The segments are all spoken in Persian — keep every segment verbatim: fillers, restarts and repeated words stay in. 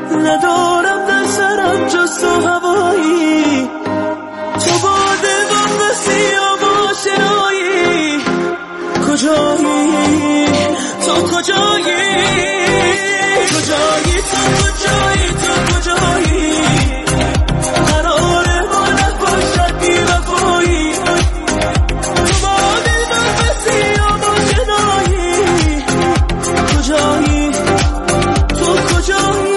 ندارم در سرم جز تو هوایی، تو باده و سیاه و شنایی، کجایی تو کجایی کجایی تو کجایی تو کجایی قراره ما نباشد بی وفایی، تو باده و سیاه و شنایی، کجایی تو کجایی.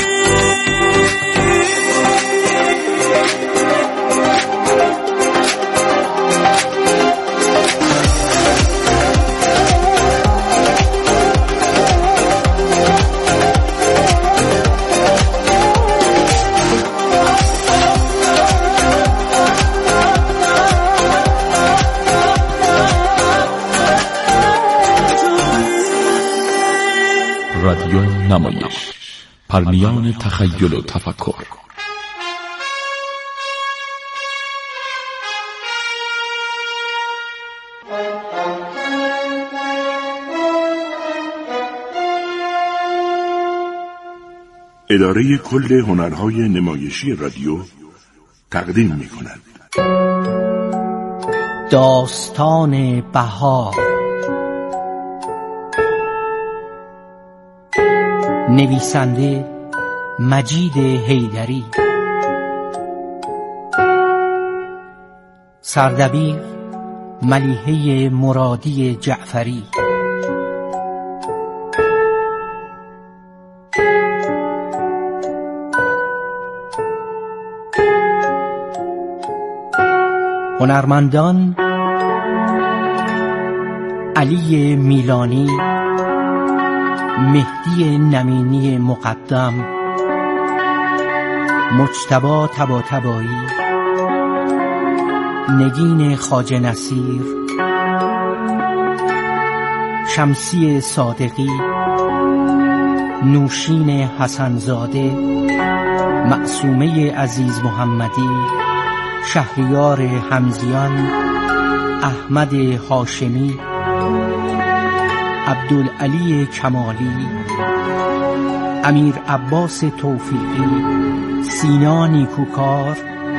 رادیو نمایش، پرنیان تخیل و تفکر. اداره کل هنرهای نمایشی رادیو تقدیم می کند داستان بهار، نویسنده مجید حیدری، سردبیر ملیحه مرادی جعفری، هنرمندان علی میلانی، مهدی نمینی مقدم، مجتبی طباطبایی، نگین خواجه نصیر، شمسی صادقی، نوشین حسنزاده، معصومه عزیز محمدی، شهریار حمزیان، احمد هاشمی، عبدالعلی کمالی، امیر عباس توفیقی، سینا نیکوکار،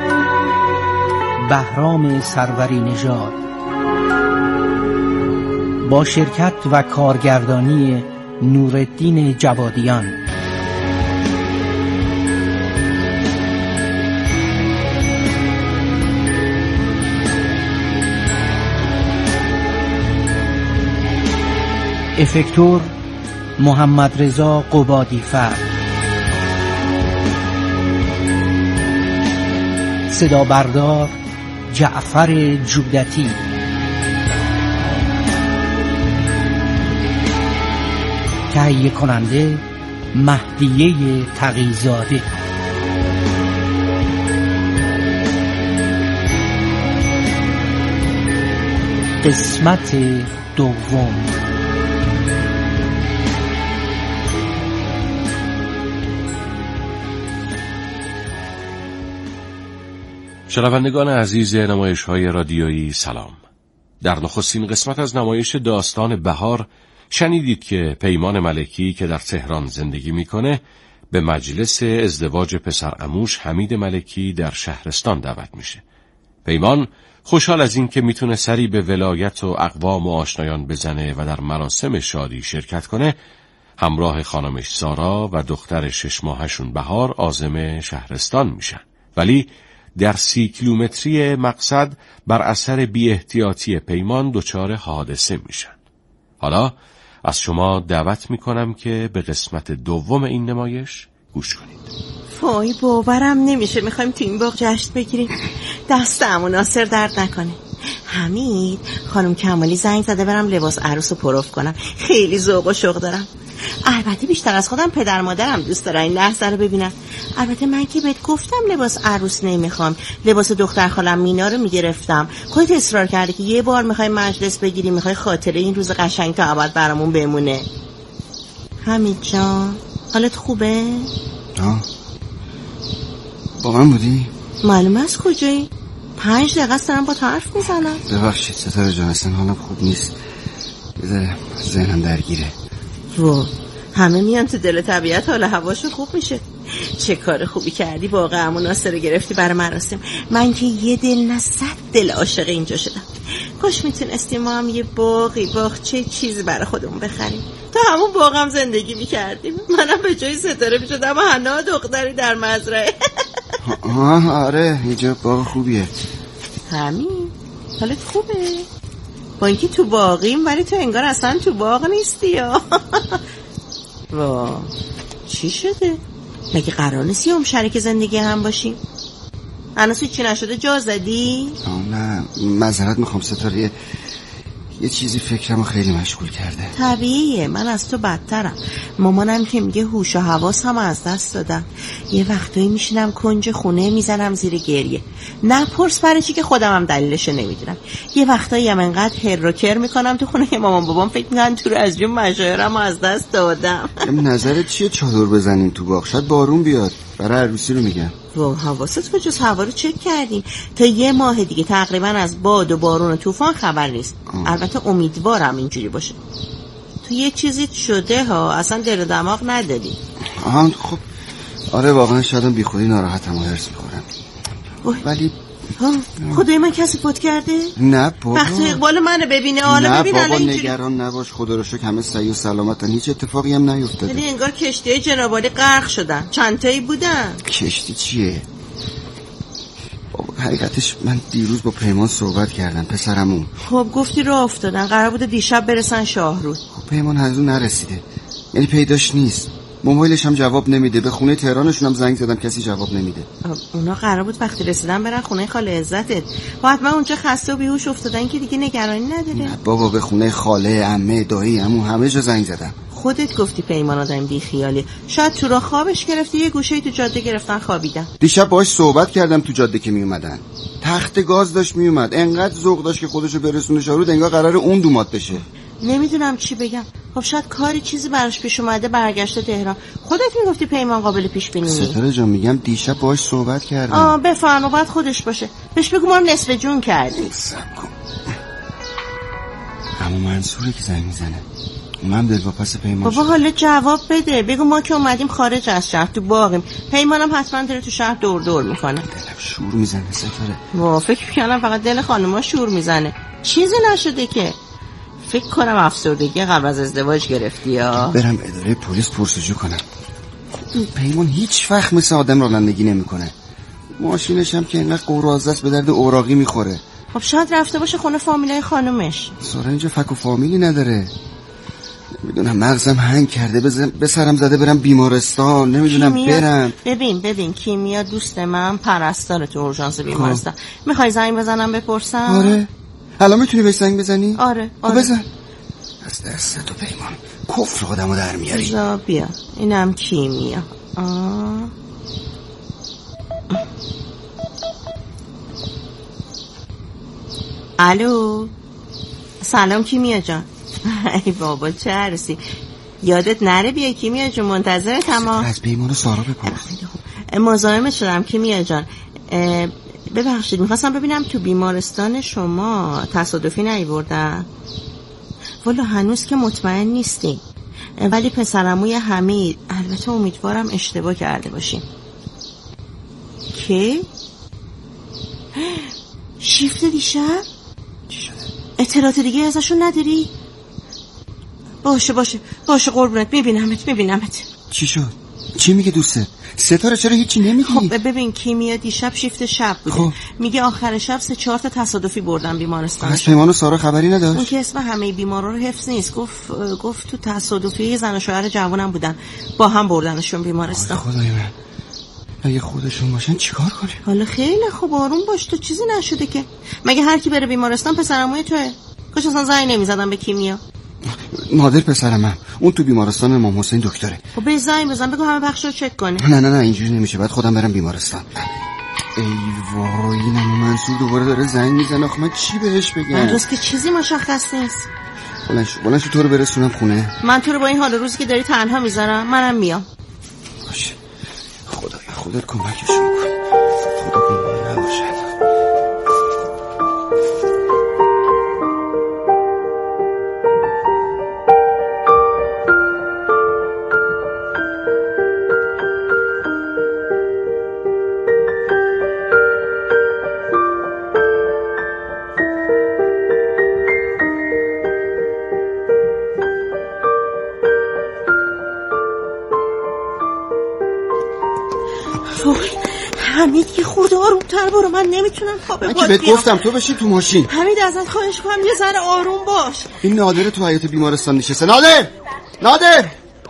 بهرام سروری نژاد، با شرکت و کارگردانی نورالدین جوادیان. افکتور محمد رضا قبادی‌فر، صدا بردار جعفر جودتی، تهیه کننده مهدیه تقی‌زاده. قسمت دوم. شنوندگان عزیز نمایش‌های رادیویی سلام. در نخستین قسمت از نمایش داستان بهار شنیدید که پیمان ملکی که در تهران زندگی میکنه به مجلس ازدواج پسرعموش حمید ملکی در شهرستان دعوت میشه. پیمان خوشحال از این که میتونه سری به ولایت و اقوام و آشنایان بزنه و در مراسم شادی شرکت کنه، همراه خانمش سارا و دختر شش ماهشون بهار عازم شهرستان میشن. ولی در سی کیلومتری مقصد بر اثر بی احتیاطی پیمان دچار حادثه میشن. حالا از شما دعوت میکنم که به قسمت دوم این نمایش گوش کنید. وای باورم نمیشه میخوایم تو این باغ جشن بگیریم. دست عمو ناصر درد نکنه. حمید خانم کمالی زنگ زده برم لباس عروس رو پروف کنم. خیلی ذوق و شوق دارم. البته بیشتر از خودم پدر مادرم دوست دارن این لحظه رو ببینن. البته من که بهت گفتم لباس عروس نمیخوام، لباس دختر خالم مینا رو میگرفتم. خودت اصرار کردی که یه بار میخوای مجلس بگیری، میخوای خاطره این روز قشنگ تا ابد برامون بمونه. حمید جان حالت خوبه؟ آه با من بودی؟ معلوم است کجایی؟ پنج دقیقه است دارم با تو حرف میزنم. ببخشید ستاره جان، اصلا حالم خوب نیست، یه ذره ذهنم درگیره. و همه میان تو دل طبیعت، حال هواشون خوب میشه. چه کار خوبی کردی واقعا مناصر گرفتی برای مراسم. من که یه دل نه صد دل عاشق اینجا شدم. کاش میتونستیم ما هم یه باقی باغچه چیزی برای خودمون بخریم، تا همون باغ هم زندگی میکردیم. منم به جای ستاره میشدم و حنا دختری در مزرعه. آه آره اینجا باغ خوبیه. همین حالت خوبه؟ با اینکه تو باغیم ولی تو انگار اصلا تو باغ نیستی یا وا چی شده؟ مگه قرار نیستی هم شریک زندگی هم باشیم؟ هنوز چی نشده جا زدی؟ نه معذرت میخوام ستاره، یه چیزی فکرمو خیلی مشغول کرده. طبیعیه، من از تو بدترم. مامانم که میگه هوش و حواس هم از دست دادم. یه وقتایی میشینم کنج خونه میزنم زیر گریه. نه پرس برای چی که خودم هم دلیلشو نمیدونم. یه وقتایی هم انقدر هر و کر میکنم تو خونه که مامان بابام فکر میکنن تو رو از جون مشاعرم از دست دادم. نظرت چیه چادر بزنیم تو باغ؟ شاید بارون بیاد. برای عروسی رو میگم. و حواست کجاست؟ هوا رو چک کردیم تا یه ماه دیگه تقریبا از باد و بارون و طوفان خبر نیست. آه. البته امیدوارم اینجوری باشه. تو یه چیزی شده ها، اصلا دل و دماغ نداری. آها خب آره واقعا شاید بی خودی ناراحتم و هرس میخورم. ولی خدای من کسی فوت کرده؟ نه بابا. وقت اقبال منو ببینه. حالا ببین الان اینجوری. نگران نباش، خدا رو شکر همه صحیح و سلامتن، هیچ اتفاقی هم نیفتاده. یعنی انگار کشتی جناب عالی غرق شدن. چند تایی بودن؟ کشتی چیه؟ بابا حقیقتش من دیروز با پیمان صحبت کردم پسرمون. خب گفتی راه افتادن، قرار بوده دیشب برسن شاهرود. خب پیمان هنوز نرسیده، یعنی پیداش نیست. موبایلش هم جواب نمیده. به خونه تهرانشون هم زنگ زدم کسی جواب نمیده. اونا قرار بود وقتی رسیدن برن خونه خاله عزتت. باید من اونجا خسته و بیهوش افتادن که دیگه نگرانی نداره. نه بابا به خونه خاله، عمه، دایی، عمو همه جا زنگ زدم. خودت گفتی پیمان آدم بی خیالی. شاید تو راه خوابش گرفته، یه گوشه‌ای تو جاده گرفتن خوابیدن. دیشب باهاش صحبت کردم تو جاده که می اومدن. تخت گاز داشت می اومد. انقدر ذوق داشت که خودشو برسونه شاهرود انگار قراره اون دومات بشه. نمیدونم چی بگم. خب شاید کاری چیزی براش پیش اومده برگشته تهران. خودت میگفتی پیمان قابل پیش بینی. ستاره جان میگم دیشب باهاش صحبت کردم. آه بفرما، باید خودش باشه. بهش بگو ما نصف جون کردی. سب کن. اما منصوره که زنگ میزنه. من دلواپس پیمان. بابا حالا جواب بده. بگو ما که اومدیم خارج از شهر تو باغیم. پیمانم حتما داره تو شهر دور دور میکنه. دلم شور میزنه ستاره. وا فکر میکنم فقط دل خانوما شور میزنه. چیزی نشده که. فکر کنم افسردگی قبل از ازدواج گرفتی یا برم اداره پلیس پرسجو کنم. پیمان هیچ وقت مثل آدم رانندگی نمیکنه. ماشینش هم که اینقدر قرازه است به درد اوراقی میخوره. خب شاید رفته باشه خونه فامیلای خانومش. سارا اینجا فک و فامیلی نداره. نمیدونم مغزم هنگ کرده، به سرم زده برم بیمارستان. نمیدونم کیمیا... برم. ببین ببین کیمیا دوست من پرستاره تو اورژانس بیمارستان. میخوای زنگ بزنم بپرسم؟ آره الان میتونی بهش زنگ بزنی؟ آره آره بزن. از دست تو پیمان کفر خودمو در میاری. بزا بیا اینم کیمیا. آه. الو سلام کیمیا جان. ای بابا چه عروسی. یادت نره بیا کیمیا جون، منتظرتم. از پیمان و سارا بپرس. مزاحمت شدم کیمیا جان. ببخشید میخواستم ببینم تو بیمارستان شما تصادفی نیوردن؟ والا هنوز که مطمئن نیستیم، ولی پسرعموی حمید، البته امیدوارم اشتباه کرده باشیم. که شیفت دیشب؟ چی شده؟ اطلاعات دیگه ازشون نداری؟ باشه باشه باشه قربونت، میبینمت میبینمت. چی شد؟ چی میگه دوسته؟ ستاره چرا هیچی نمیگی؟ خب ببین کیمیا دیشب شیفت شب بوده. خب. میگه آخر شب سه چهار تا تصادفی بردن بیمارستان. از پیمان و سارا خبری نداشت؟ اون که اسم همه بیمارا رو حفظ نیست. گفت گفت تو تصادفی زن و شوهر جوانم بودن، با هم بردنشون بیمارستان. خدای من اگه خودشون باشن چیکار کنیم؟ حالا خیلی خوب آروم باش، تو چیزی نشده که. مگه هر کی بره بیمارستان پسرعموی توئه؟ کاش اصلا زنگ نمیزدم به کیمیا. نادر پسرمم، اون تو بیمارستان امام حسین دکتره. خب به زنگ بزن بگو همه بخش رو چک کنه. نه نه نه اینجوری نمیشه، بعد خودم برم بیمارستان. ای وای اینم منصور دوباره داره زنگ میزنه. آخه من چی بهش بگم؟ اون روز که چیزی مشخص نیست. بلند شو بلند شو تو رو برسونم خونه. من تو رو با این حال روزی که داری تنها میذارم. منم میام. باشه خدایا خودت کمکشون کن. خدا بیمار نباشد. وای حمید یه خورده آرومتر برو، من نمیتونم خوابه من که بهت گفتم تو بشین تو ماشین. حمید ازت خواهش کنم یه ذره آروم باش. این نادر تو حیاط بیمارستان نشسته. نادر نادر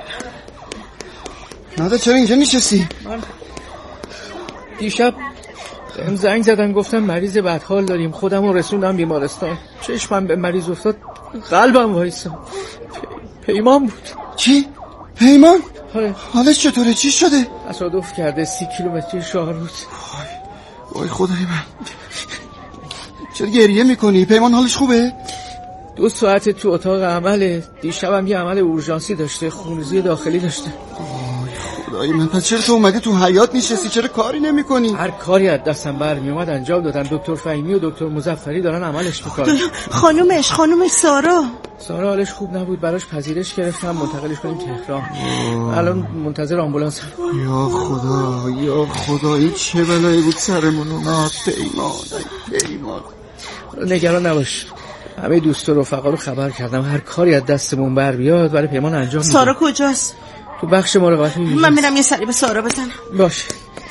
نادر چرا اینجا نشستی؟ من دیشب بهم زنگ زدن گفتم مریض بدحال داریم، خودم رو رسوندم بیمارستان. چشمم به مریض افتاد قلبم وایساد. پیمان بود. چی؟ پیمان؟ آره. حالش چطوره؟ چی شده؟ تصادف کرده سی کیلومتری شاهرود. وای وای خدای من. چرا گریه میکنی؟ پیمان حالش خوبه؟ دو ساعت تو اتاق عمله. دیشبم یه عمل اورژانسی داشته، خونریزی داخلی داشته. خدای من، پس چرا تو اومدی تو حیاط نشستی؟ چرا کاری نمی کنی؟ هر کاری از دستم برمی اومد انجام دادن. دکتر فهیمی و دکتر مظفری دارن عملش میکنن. خانومش خانومش سارا سارا حالش خوب نبود، براش پذیرش گرفتم منتقلش کنیم تهران. الان منتظر آمبولانس. یا خدا یا خدا، این چه بلایی بود سرمون اومد. پیمان پیمان نگران نباش، همه دوست و رفقا رو خبر کردم. هر کاری از دستمون بر بیاد برای پیمان انجام میدم. سارا کجاست؟ تو بخش مراقبت. من میرم یه سری به سارا بزنم. باشه.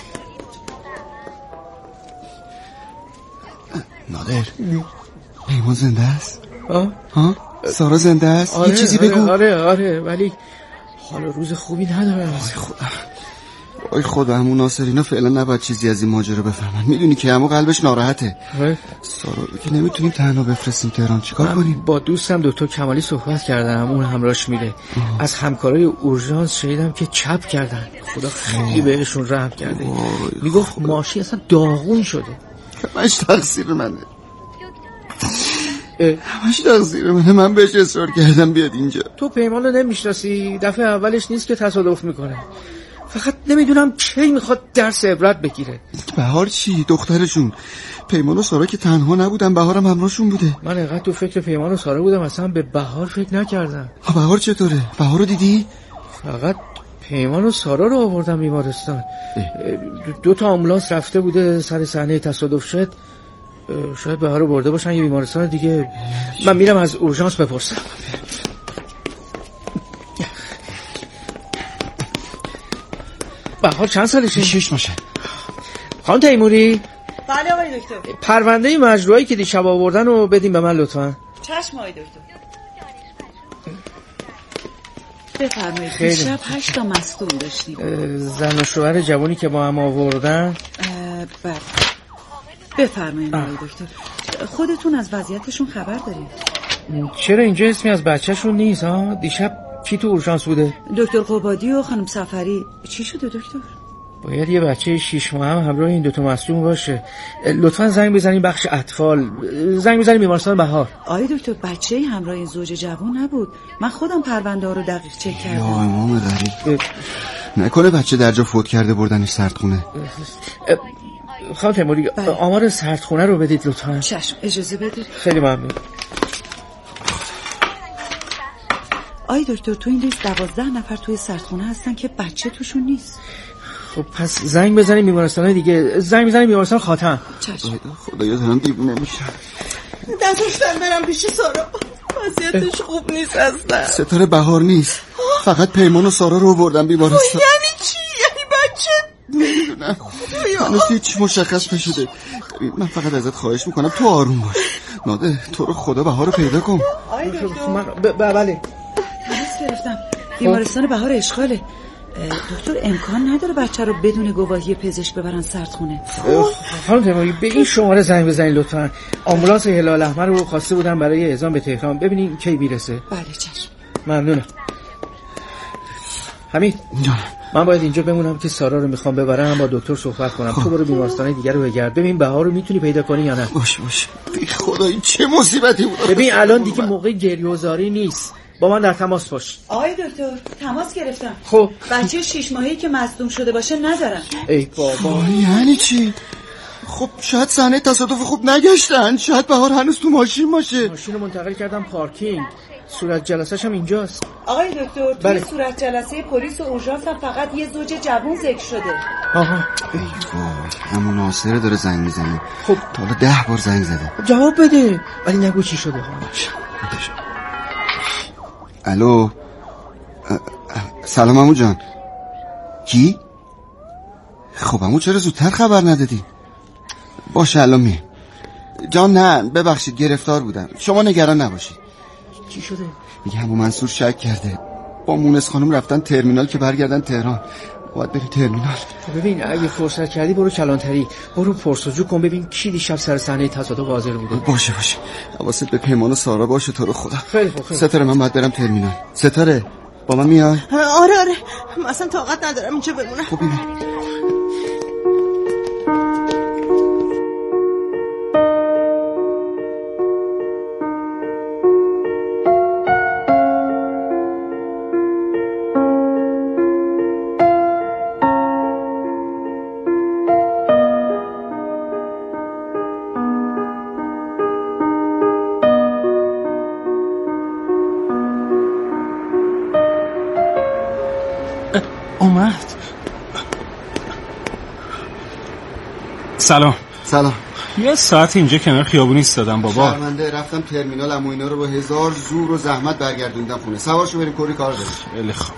نادر پیمان زنده است؟ آه؟ ها؟ سارا زنده است؟ آره، یه چیزی آره، بگو. آره آره ولی حال روز خوبی نداره. وای خدا وای خدا، همون ناصرینا فعلا نباید چیزی از این ماجرا بفهمن. میدونی که همون قلبش ناراحته. آره. سارا رو که نمیتونیم تنها بفرستیم تهران. چیکار کنیم؟ با دوستم دکتر کمالی صحبت کردم، اون همراهش میره. آه. از همکارای اورژانس شنیدم که چپ کردن. خدا خیلی بهشون رحم کرده. میگفت ماشین اصلا داغون شده. همش تقصیر منه. همش تقصیر منه. من بهش اصرار کردم بیاد اینجا. تو پیمان رو نمیشناسی، دفعه اولش نیست که تصادف میکنه. فقط نمیدونم کی میخواد درس عبرت بگیره. بهار چی؟ دخترشون. پیمان و سارا که تنها نبودن، بهارم همراهشون بوده. من اینقدر تو فکر پیمان و سارا بودم اصلا به بهار فکر نکردم. بهار چطوره؟ بهار رو دیدی؟ فقط پیمان و سارا رو آوردم بیمارستان. دو تا آمبولانس رفته بوده سر صحنه تصادف شد. شاید بهار رو برده باشن یه بیمارستان دیگه. من میرم از اورژانس بپرسم. بهار چند سالشه؟ شش ماشه. خانم تیموری. بله آقای دکتر. پرونده مجروحی که دیشب آوردن رو بدیم به من لطفا. چشم آقای دکتر. بفرمایید. دیشب هشت تا مصدوم داشتیم. زن و شوهر جوانی که با هم آوردن. بله. بفرمایید آقای دکتر. خودتون از وضعیتشون خبر دارید؟ چرا اینجا اسمی از بچه‌شون نیست ها؟ دیشب کی تو اورژانس بوده؟ دکتر قبادی و خانم سفری. چی شده دکتر؟ باید یه بچه شیش ماه هم همراه این دوتا مصدوم باشه. لطفا زنگ بزنین بخش اطفال، زنگ بزنین بیمارستان بهار. آیا دکتر بچه همراه این زوج جوان نبود؟ من خودم پرونده ها رو دقیق چک کردم. یا امام غریب، نکنه بچه در جا فوت کرده بردنش سردخونه؟ خانم تیموری آمار سردخونه رو بدید لطفا. چشم اجازه بدید. خیلی ممنون. آی دکتر تو این لیست دوازده نفر توی سردخونه هستن که بچه توشون نیست. خب پس زنگ بزنیم بیمارستان دیگه. زنگ بزنیم بیمارستان خاتم. چشم. خدایا دارم دیوونه میشم. نذاشتن برم پیش سارا، وضعیتش خوب نیست اصلا. ستاره بهار نیست، فقط پیمان و سارا رو بردن بیمارستان. یعنی چی؟ یعنی بچه؟ نمیدونم، هنوز هیچ مشخص نشده. من فقط ازت خواهش میکنم تو آروم باش. نادر تو رو خدا بهار رو پیدا کن. آی دکتر من بله تماس گرفتم. بیمارستان بهار اشغاله. دکتر امکان نداره بچه رو بدون گواهی پزشک ببرن سردخونه. خانم تیموری به این شماره زنگ بزنید لطفا. آمبولانس هلال احمر رو خواسته بودن برای اعزام به تهران. ببینیم کی میرسه. بله چشم. ممنونم. حمید من باید اینجا بمونم که سارا رو میخوام ببرم با دکتر صحبت کنم. تو برو بیمارستان دیگه رو بگرد ببین بهار رو میتونی پیدا کنی یا نه. باش باش. بی خدا این چه مصیبتی بود. ببین الان دیگه موقع گریه‌وزاری نیست. با من در تماس باش. آقای دکتر تماس گرفتم. خب بچه شش ماهه‌ای که مصدوم شده باشه ندارم. ای بابا یعنی چی؟ خب شاید صحنه تصادف خوب نگشتن، شاید بهار هنوز تو ماشین باشه. ماشین رو منتقل کردم پارکینگ. صورت جلسه‌ش هم اینجاست. آقای دکتر توی بله. صورت جلسه پلیس و اورژانس هم فقط یه زوج جوان ذکر شده. آها ای وای، همون ناصره داره زنگ میزنه. خب تا حالا ده بار زنگ زده. جواب بده ولی نگو چی شده. الو. سلام عمو جان. کی؟ خب اما چرا زودتر خبر ندادی؟ باشه الان می جان. نه ببخشید گرفتار بودم، شما نگران نباشید. چی شده؟ میگه همون منصور شک کرده، با مونس خانم رفتن ترمینال که برگردن تهران. باید بریم ترمینال. ببین اگه فرصت کردی برو کلانتری، برو پرسجو کن ببین کی دیشب سر صحنه تصادف حاضر بوده. باشه باشه، حواست به پیمان و سارا باشه تو رو خدا. خیلی خوب. ستاره من باید برم ترمینال. ستاره با من میای؟ آره آره، من اصلا طاقت ندارم اینجا بمونم. خب ببین اومد. سلام. سلام. یه ساعت اینجا کنار خیابون ایستادم بابا. شرمنده، رفتم ترمینال عمو اینا رو با هزار زور و زحمت برگردوندم خونه. سوارشو بریم کلی کار داریم. خیلی خوب.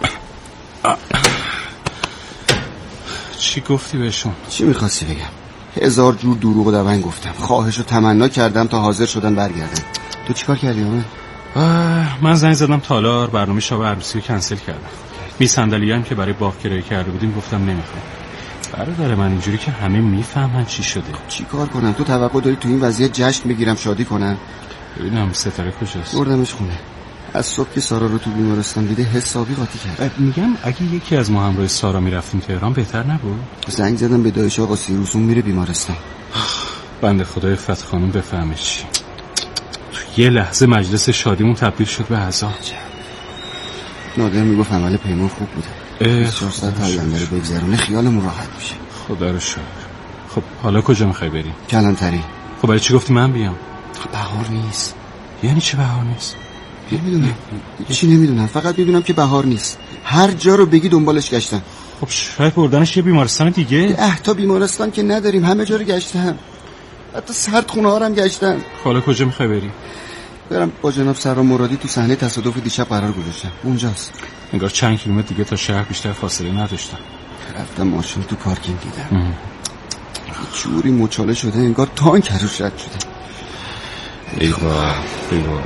چی گفتی بهشون؟ چی میخواستی بگم؟ هزار جور دروغ و دون گفتم، خواهش و تمنا کردم تا حاضر شدن برگردن. تو چیکار کردی اومد؟ من زنگ زدم تالار، برنامه شب عروسی رو کنسل کردم. می صندلی هم که برای باغ کرایه کرده بودیم گفتم نمیخوام. برادر من اینجوری که همه میفهمن چی شده. چی کار کنم؟ تو توقع داری تو این وضعیت جشن بگیرم شادی کنم؟ ببینم ستاره کجاست. بردمش خونه. از صبح که سارا رو تو بیمارستان دیده حسابی قاطی کرد. میگم اگه یکی از ما همراه سارا میرفتیم تهران بهتر نبود؟ زنگ زدم به دایش آقا سیروسون میره بیمارستان. بنده خدای فتح خانم بفهمه چی. تو یه لحظه مجلس شادیمون تبدیل شد به عذاب. نادر میگفت عمل پیمان خوب بوده. بیست و چهار ساعت آینده رو بگذرونه خیالمون راحت میشه. خدا رو شکر. خب حالا کجا میخوای بریم؟ کلانتری. خب برای چی گفتی من بیام؟ بهار نیست. یعنی چه بهار نیست؟ نمیدونم. چی نمیدونم، فقط میدونم که بهار نیست. هر جا رو بگی دنبالش گشتم. خب شاید بردنش یه بیمارستان دیگه. اه تا بیمارستان که نداریم، همه جا رو گشتم. حتی سردخونه ها رو هم گشتم. حالا کجا میخوای بری؟ برم با جناب سرا مرادی تو صحنه تصادف دیشب قرار گذاشتم. اونجاست. انگار چند کیلومتر دیگه تا شهر بیشتر فاصله نداشتم. رفتم ماشین تو پارکینگ دیدم. جوری مچاله شده انگار تانک روش رد شده. ای بابا ای بابا.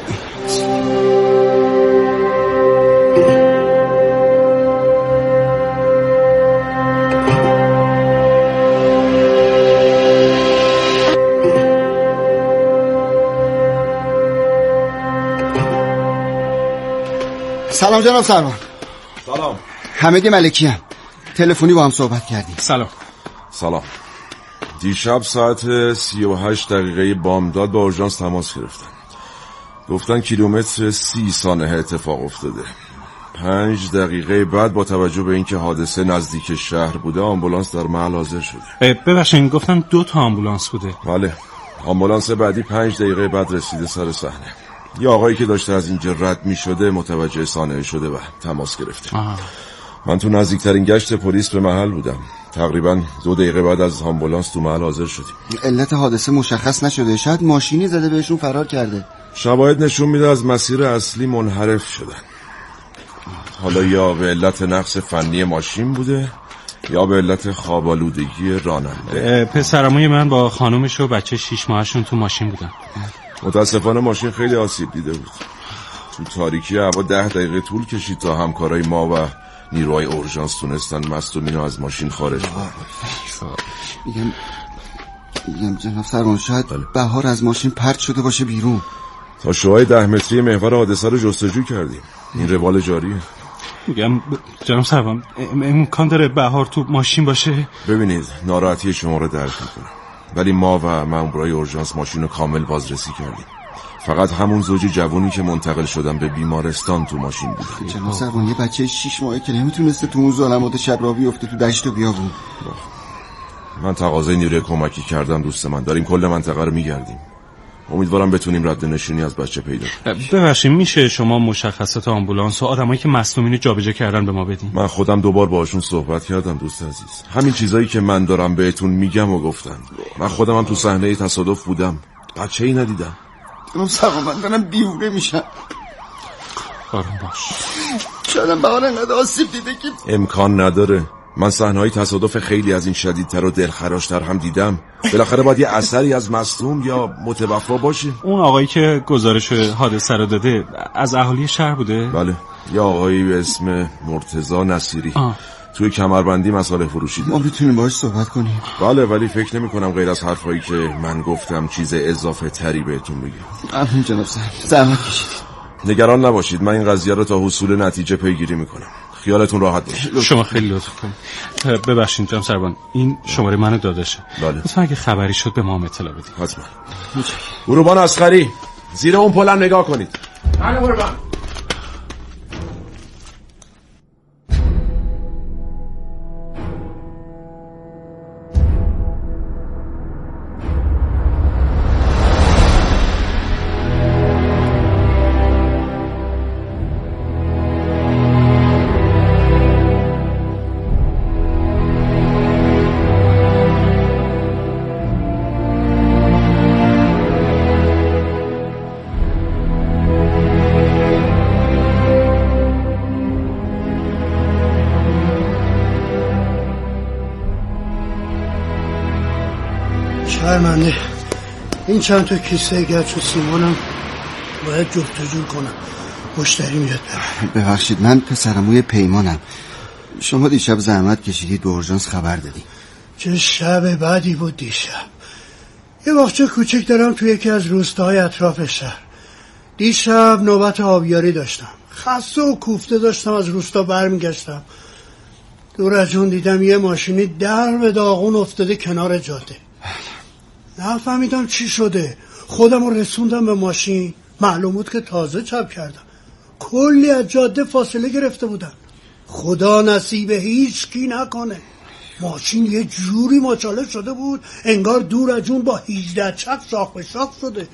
سلام جناب سروان. سلام. حمید ملکی ام. تلفنی با هم صحبت کردیم. سلام. سلام. دیشب ساعت سی و هشت دقیقه بامداد با اورژانس تماس گرفتن. گفتن کیلومتر سی سانحه اتفاق افتاده. پنج دقیقه بعد با توجه به اینکه حادثه نزدیک شهر بوده آمبولانس در محل حاضر شده. ببخشید گفتن دو تا آمبولانس بوده. بله. آمبولانس بعدی پنج دقیقه بعد رسیده سر صحنه. یه آقایی که داشته از اینجا رد می شده متوجه صحنه شده و تماس گرفته. آه. من تو نزدیکترین گشت پلیس به محل بودم. تقریبا دو دقیقه بعد از آمبولانس تو محل حاضر شدیم. علت حادثه مشخص نشده، شاید ماشینی زده بهشون فرار کرده. شواهد نشون میده از مسیر اصلی منحرف شدن. حالا یا به علت نقص فنی ماشین بوده یا به علت خوابالودگی راننده. پسرعموی من با خانومش و بچه شیش ماهشون تو ماشین بودن. متاسفانه ماشین خیلی آسیب دیده بود. تو تاریکی هوا ده دقیقه طول کشید تا همکارای ما و نیروهای اورژانس تونستن مصدومین از ماشین خارج کنن. میگم میگم جناب سروان شاید بله. بهار از ماشین پرت شده باشه بیرون. تا شوهای ده متری محور حادثه رو جستجو کردیم. این روال جاریه. میگم جناب سروان امکان داره بهار تو ماشین باشه؟ ببینید ناراحتی شما رو درک میکنم، ولی ما و مامورای اورژانس ماشین رو کامل بازرسی کردیم. فقط همون زوج جوونی که منتقل شدن به بیمارستان تو ماشین بود. جناب سروان یه بچه شیش ماهه که نمیتونسته تو اون ظلمات شب را بیفته تو دشت و بیابون. من تقاضای نیروی کمکی کردم دوست من. داریم کل منطقه رو میگردیم. امیدوارم بتونیم رد نشونی از بچه پیدا کنیم. ببخشید میشه شما مشخصات آمبولانس و آدمایی که مصدومین رو جابجا کردن به ما بدین؟ من خودم دوبار باهاشون صحبت کردم دوست عزیز. همین چیزایی که من دارم بهتون میگم و گفتن. من خودم هم تو صحنه تصادف بودم. بچه‌ای ندیدم. من سلام من دارم بیهوده میشم. آروم باش. شایدم بهار انقدر آسیب دیده که امکان نداره. من صحنه‌های تصادف خیلی از این شدیدتر و دلخراشتر هم دیدم. بالاخره باید یه اثری از مصدوم یا متوفا باشه. اون آقایی که گزارش حادثه رو داده از اهالی شهر بوده؟ بله، یه آقایی به اسم مرتضی نصیری. آه. توی کمربندی مصالح فروشی داره. ما میتونیم باهاش صحبت کنیم؟ بله، ولی فکر نمی کنم غیر از حرفایی که من گفتم چیز اضافه تری بهتون بگم. ممنون جناب صاحب، زحمت کشیدید. نگران نباشید، من این قضیه رو تا حصول نتیجه پیگیری میکنم. خیالتون راحت باشه. شما خیلی لطف کنید. ببخشید جناب سربان، این شماره منو داداشه. بله. لطفا اگه خبری شد به ما هم اطلاع بدید. حتما. قربان اصغری، زیر اون پلم نگاه کنید. بله قربان. شرمنده این چند تا کیسه گچ و سیمانم باید جفت و جور کنم، مشتری میاد. ببخشید، من پسرموی پیمانم. شما دیشب زحمت کشیدید به اورژانس خبر دادی. چه شب بعدی بود دیشب. یه باغچه کوچک دارم توی یکی از روستاهای اطراف شهر. دیشب نوبت آبیاری داشتم، خسته و کوفته داشتم از روستا برمیگشتم. دور از اون دیدم یه ماشینی در به داغون افتاده کنار جاده. نفهمیدم چی شده. خودم رو رسوندم به ماشین، معلوم بود که تازه چپ کردم. کلی از جاده فاصله گرفته بودم. خدا نصیب هیچ کی نکنه. ماشین یه جوری ماچاله شده بود انگار دور از جون با هجده چپ شاخ به شاخ شده.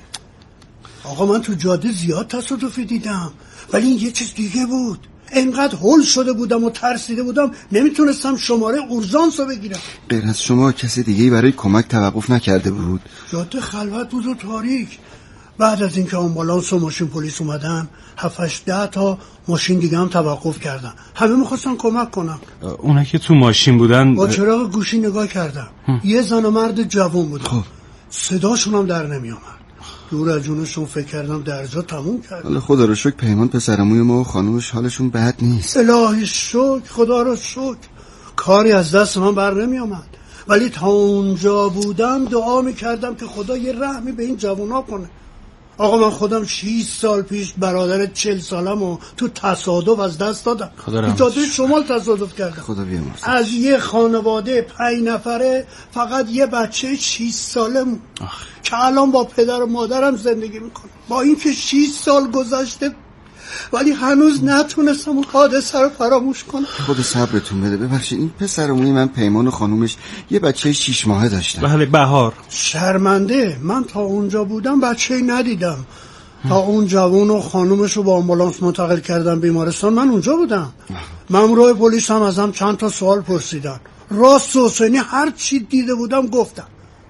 آقا من تو جاده زیاد تصادفی دیدم، ولی این یه چیز دیگه بود. انقدر هول شده بودم و ترسیده بودم نمیتونستم شماره اورژانس رو بگیرم. غیر از شما کسی دیگه‌ای برای کمک توقف نکرده بود؟ جاده خلوت بود و تاریک. بعد از اینکه آمبولانس و ماشین پلیس اومدن هفت هشت ده تا ماشین دیگه هم توقف کردن. همه میخواستن کمک کنم. اونا که تو ماشین بودن با چراغ گوشی نگاه کردم. هم. یه زن و مرد جوان بودن. خب صداشون هم در نمیامد. دور از جونشون فکر کردم درجا تموم کرد. حالا خدا رو شکر پیمان پسرموی ما و خانومش حالشون بد نیست. الهی شکر، خدا رو شکر. کاری از دست من بر نمی آمد، ولی تا اونجا بودم دعا می کردم که خدا یه رحمی به این جوونا کنه. آقا من خودم شش سال پیش برادر چهل سالم و تو تصادف از دست دادم. تو جاده شمال تصادف کردم. خدا بیامرزه. از یه خانواده پنج نفره فقط یه بچه شش ساله مون که الان با پدر و مادرم زندگی میکنه. با اینکه شش سال گذشته ولی هنوز نتونستم اون حادثه رو فراموش کنم. خدا صبرتون بده. ببخشید این پسرموی من پیمان و خانومش یه بچه شش ماهه داشتن. بله بهار. شرمنده من تا اونجا بودم بچه‌ای ندیدم. تا اون جوان و خانومش رو با آمبولانس منتقل کردن بیمارستان من اونجا بودم. مامورای پلیس هم ازم چند تا سوال پرسیدن. راست و حسینی هر چی دیده بودم گفتم.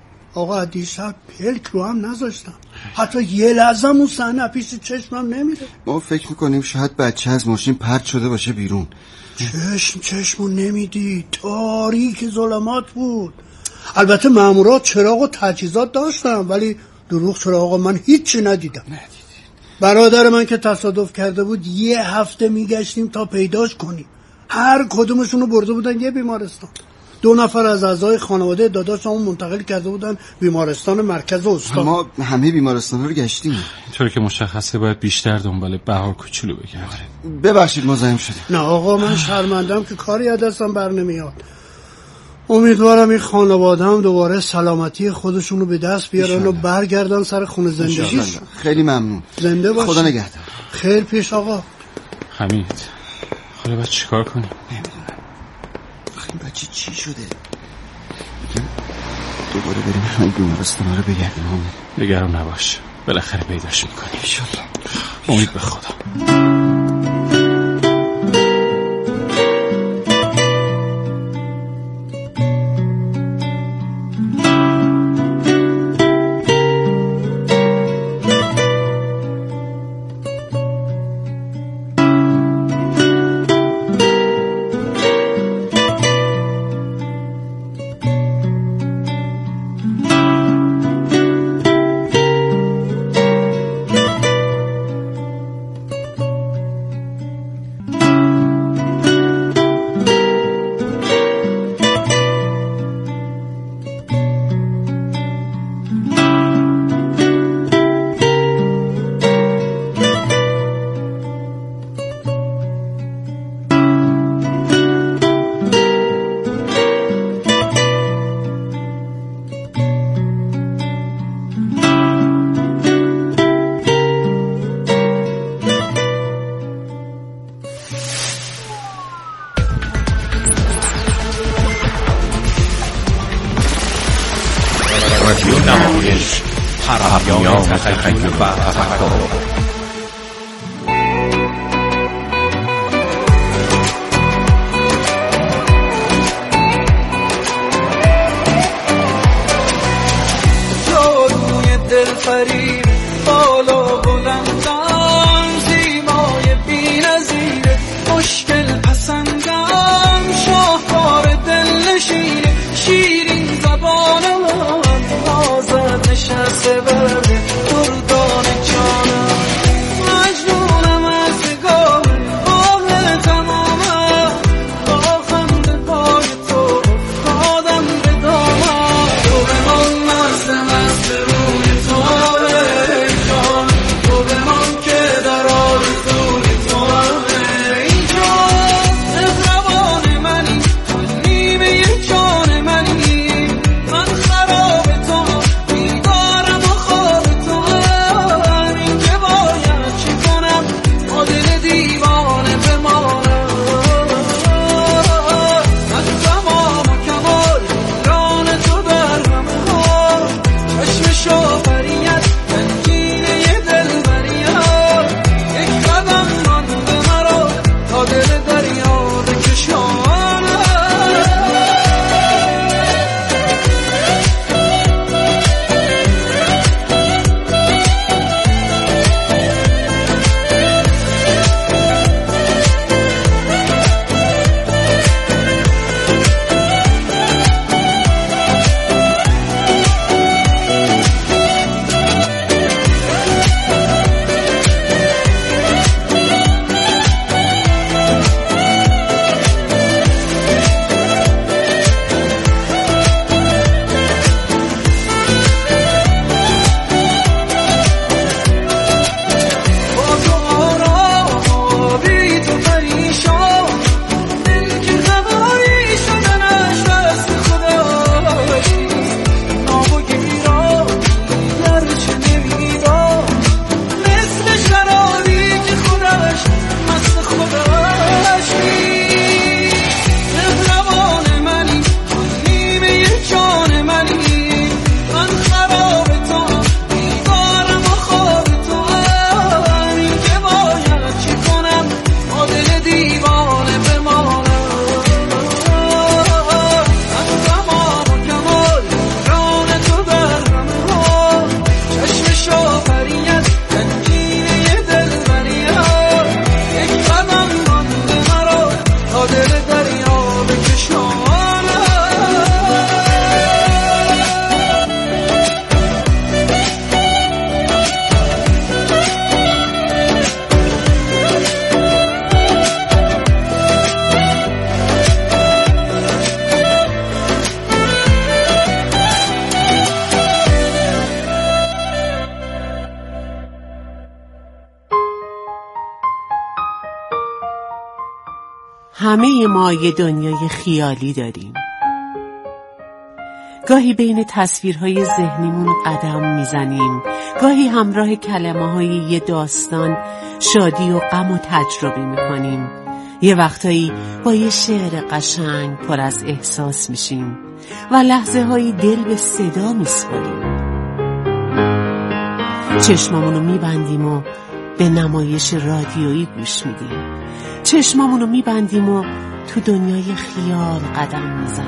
آقا دیشب پلک رو هم نذاشتم، حتی یه لحظه اون صحنه پیش چشمم نمیره. ما فکر میکنیم شاید بچه از ماشین پرت شده باشه بیرون. چشم چشمو نمیدی، تاریک ظلمات بود. البته مامورات چراغ و تجهیزات داشتم، ولی دروغ چرا آقا من هیچی ندیدم. ندیدی. برادر من که تصادف کرده بود یه هفته میگشتیم تا پیداش کنیم. هر کدومشونو برده بودن یه بیمارستان. دو نفر از اعضای خانواده داداشمون منتقل کرده بودن بیمارستان مرکز استان. ما همه بیمارستانا رو گشتیم. اینطوری که مشخصه باید بیشتر دنبال بهار کوچولو بگردیم. ببخشید مزاحم شدیم. نه آقا من شرمندم که کاری از دستم بر نمیاد. امیدوارم این خانواده هم دوباره سلامتی خودشون رو به دست بیارن و برگردن سر خونه زندگیش. خیلی ممنون. زنده باش. خدا نگهدار. خیر پیش آقا. حمید حالا باید چیکار کنیم؟ نمیدونم. این بچه چی شده؟ دوباره بریم همین بیمارستانا رو بگردیم. نگران نباش، بالاخره پیداش میکنیم انشالله. امید به خدا. رادیو نمایش پرنیان تخیل و تفکر. دلفریب بالا بلندم، زیبای بی‌نظیر مشکل پسندم، شاهکار دلنشین شیرین زبانم، آزاد نشسته بر گردان جانم، مجنونم از نگاه آه تمامم، با خنده های تو افتادم به دامم، تو به من مست مست روی همه ما یه دنیای خیالی داریم. گاهی بین تصویرهای ذهنیمون قدم میزنیم، گاهی همراه کلمه‌های یه داستان شادی و غم و تجربه میکنیم، یه وقتایی با یه شعر قشنگ پر از احساس میشیم و لحظه هایی دل به صدا میسپاریم. چشمامونو میبندیم و به نمایش رادیویی گوش میدیم، چشمامونو میبندیم و تو دنیای خیال قدم میزنیم.